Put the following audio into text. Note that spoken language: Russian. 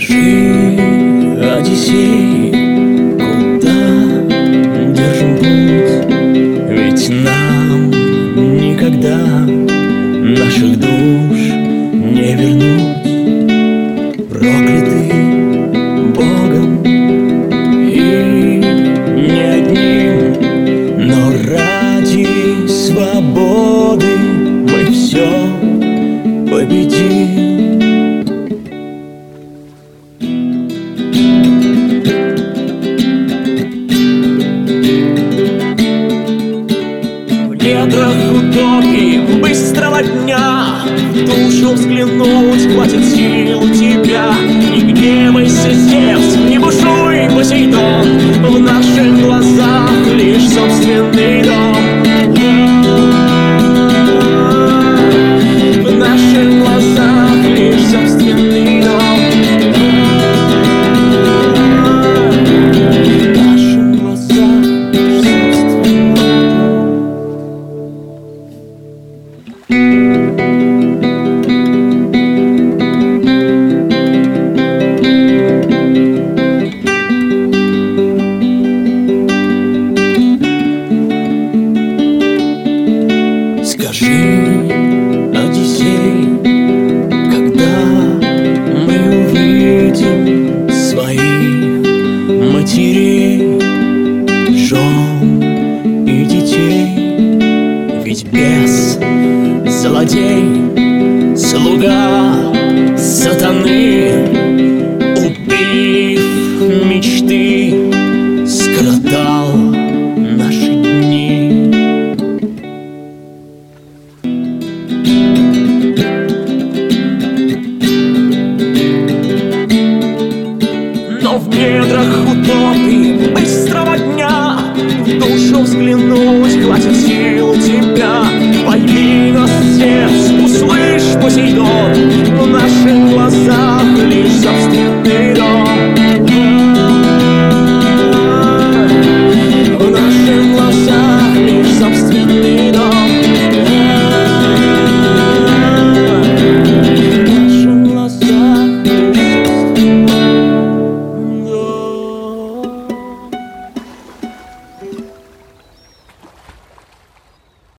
Скажи, Одиссей, куда держим путь? Ведь нам никогда наших душ не вернуть. Проклятый Богом и не одним, но ради свободы мы все победим. В недрах утопии быстрого дня в душу взглянуть хватит сил тебя. Не гневайся, Зевс, не бушуй, Посейдон, в наших глазах лишь собственный дом. В наших глазах лишь собственный дом. В наших глазах лишь собственный дом. Скажи, Одиссей, когда мы увидим своих матерей, жен и детей? Ведь бес, злодей, слуга сатаны, убив мечты, скоротал наши дни. Но в недрах утопии быстрого дня в душу взглянуть хватит сил тебя.